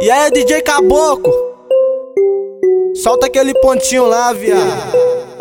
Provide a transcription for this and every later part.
E aí, DJ Caboclo, solta aquele pontinho lá, viado.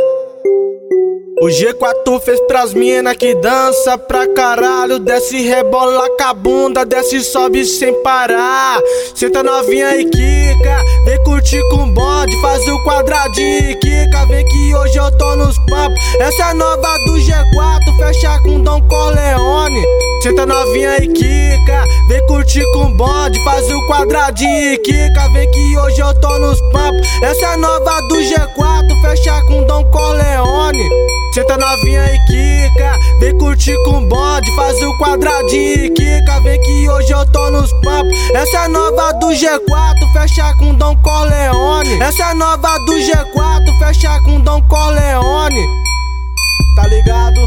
O G4 fez pras mina que dança pra caralho. Desce, rebola com a bunda, desce e sobe sem parar. Senta novinha e quica, vem curtir com o bonde, faz o quadradinho e quica. Vem que hoje eu tô nos papos. Essa é nova do G4, fecha com Dom Corleone. Senta novinha e quica, vem curtir com o bonde, faz o quadradinho e quica. Vem que hoje eu tô nos papos. Essa é nova do G4, fecha com Dom Corleone. Senta novinha e quica, vem curtir com o bonde, faz o quadradinho e quica. Vem que hoje eu tô nos papos. Essa é nova do G4, fecha com Dom Corleone. Essa é nova do G4, fecha com Dom Corleone. Tá ligado?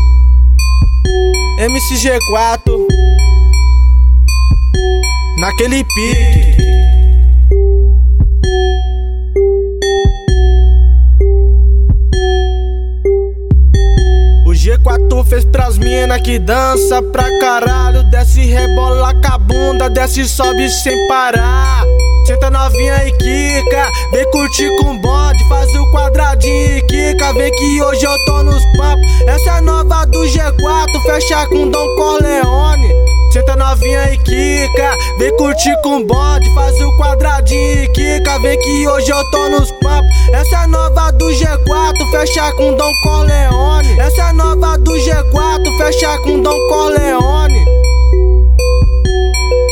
MC G4 naquele pique. G4 fez pras mina que dança pra caralho. Desce, rebola com a bunda, desce e sobe sem parar. Senta novinha e quica, vem curtir com o bonde, faz o quadradinho e quica. Vem que hoje eu tô nos papos. Essa é nova do G4, fecha com Dom Corleone. Senta novinha e quica, vem curtir com o bonde, faz o quadradinho e quica. Vem que hoje eu tô nos papos. Essa é nova do G4, fecha com Dom Corleone. Essa é nova do G4, fecha com Dom Corleone.